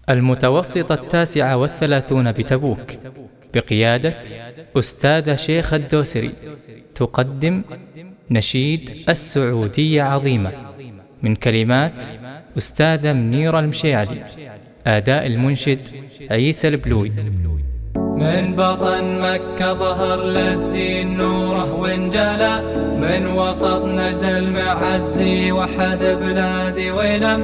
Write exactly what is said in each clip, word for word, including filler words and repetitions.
المتوسطة التاسعة والثلاثون بتبوك بقيادة أستاذ شيخ الدوسري تقدم نشيد السعودية عظيمة من كلمات أستاذة منيرة المشيعلي، أداء المنشد عيسى البلوي. من بطن مكة ظهر للدين نوره وانجلى، من وسط نجد المعزي وحد بلادي ولم،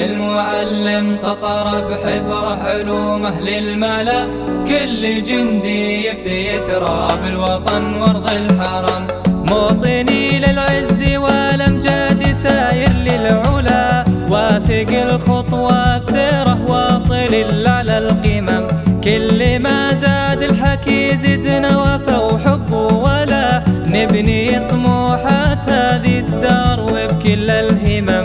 المعلم سطر بحبره علومه للملا، كل جندي يفتي تراب الوطن وارض الحرم، موطني للعز والامجاد ساير للعلا، واثق الخطوة بسيره واصل على القمم، كل ما زاد الحكي زدنا وفا وحب ولا، نبني طموحات هذه الدار وبكل الهمم،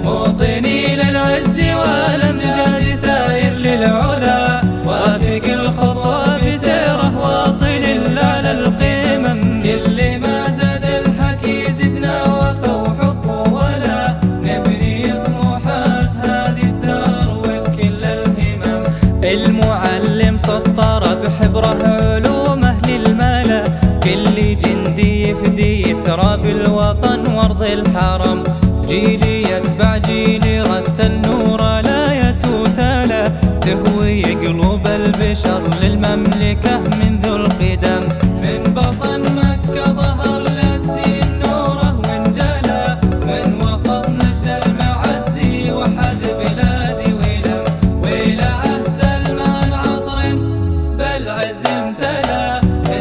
موطني للعز والامجاد ساير للعلا، واثق الخطوة بسيره واصل على القمم، كل ما زاد الحكي زدنا وفا وحب ولا، نبني طموحات هذه الدار وبكل الهمم. المعلم سطر بحبره علومه للملا، كل جندي يفدي تراب الوطن وارض الحرم، جيلي يتبع جيلي رتل نور لا وتلا، تهوي قلوب البشر للمملكة منذ القدم، من بطن مكة ظهر للدين نوره وانجلى، من وسط نجد المعزي وحد بلادي ولم، وإلى عهد سلمان عصر بالعز امتلا،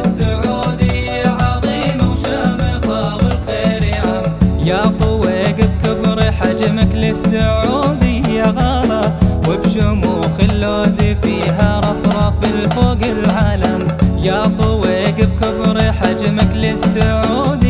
السعودية عظيمة وشامخة والخير يعم، يا طويق بكبر حجمك للسعودية غلا، وبشموخ اللوز فيها رفرف الفوق العالم، يا طويق بكبر حجمك للسعودية